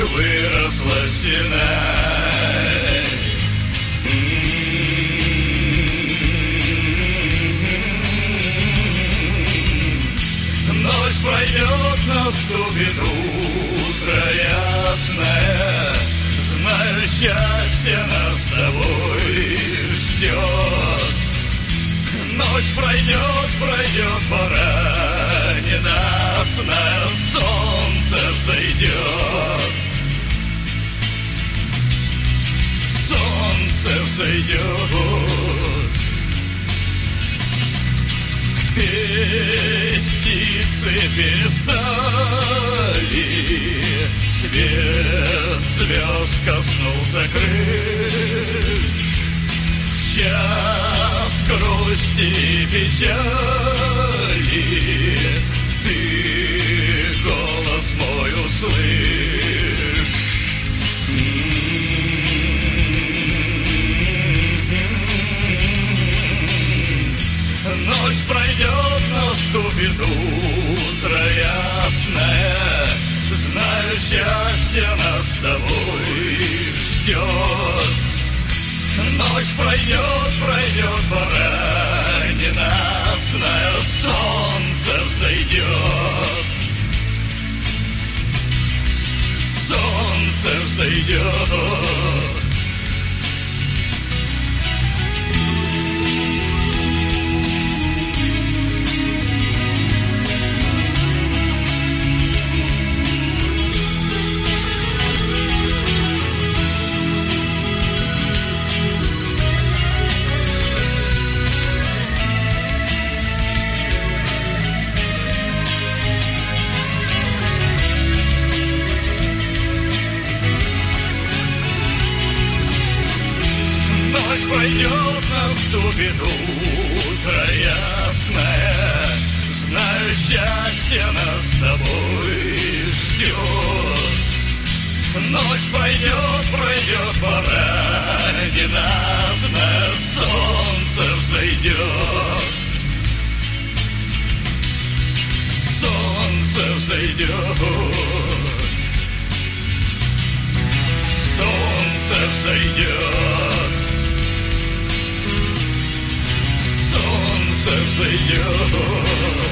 выросла стена. Ночь пройдет, наступит утро ясное. Знаю, счастье нас с тобой ждет. Ночь пройдет, пройдет, пора ненастная, солнце взойдет. Солнце взойдет. Петь птицы перестали, свет звезд коснулся крыш. В час грусти и печали ты голос мой услышь. Ночь пройдет, наступит утро ясное. Знаю, счастье нас с тобой ждет. Ночь пройдет, пройдет, пора ненастная, солнце взойдет. Солнце взойдет. Ночь пройдет, наступит утро ясное. Знаю, счастье нас с тобой ждет. Ночь пройдет, пройдет, пора ненастная, солнце взойдет. Солнце взойдет. Солнце взойдет. Солнце взойдет.